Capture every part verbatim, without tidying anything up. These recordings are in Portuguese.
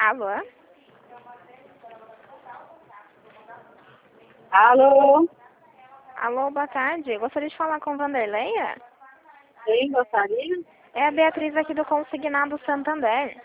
Alô? Alô? Alô, boa tarde. Gostaria de falar com Vanderleia? Sim, gostaria? É a Beatriz aqui do Consignado Santander.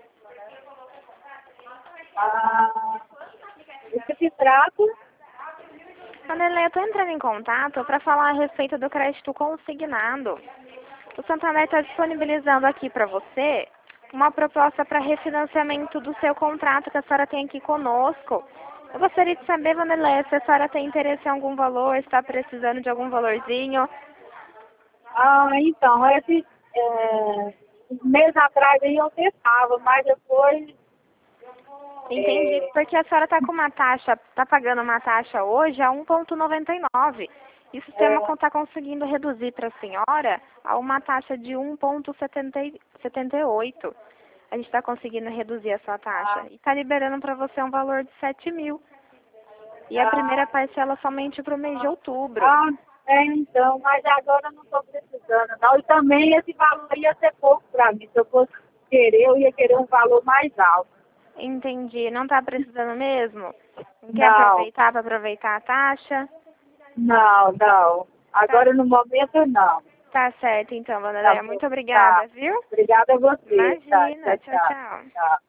Ah, o que se trata? Vanderleia, eu estou entrando em contato para falar a respeito do crédito consignado. O Santander está disponibilizando aqui para você uma proposta para refinanciamento do seu contrato que a senhora tem aqui conosco. Eu gostaria de saber, Vanderleia, se a senhora tem interesse em algum valor, está precisando de algum valorzinho. Ah, então, esse é, uns meses atrás aí eu testava, mas depois Entendi, é, porque a senhora está com uma taxa, está pagando uma taxa hoje a um vírgula noventa e nove. E o sistema é, está conseguindo reduzir para a senhora a uma taxa de um vírgula setenta e oito. A gente está conseguindo reduzir a sua taxa. ah, E está liberando para você um valor de sete mil. E a primeira ah, parcela somente para o mês de outubro. ah, é, então, mas agora eu não estou precisando, não. E também esse valor ia ser pouco para mim. Se eu fosse querer, eu ia querer um valor mais alto. Entendi. Não está precisando mesmo? Não quer Não, aproveitar para aproveitar a taxa? não, não. Tá, Agora no momento não. tá certo então, Tá Vanderleia. bom, Muito tá. obrigada, viu? Obrigada a você. Tá, Imagina. tchau, Tchau, tchau. tchau. Tchau.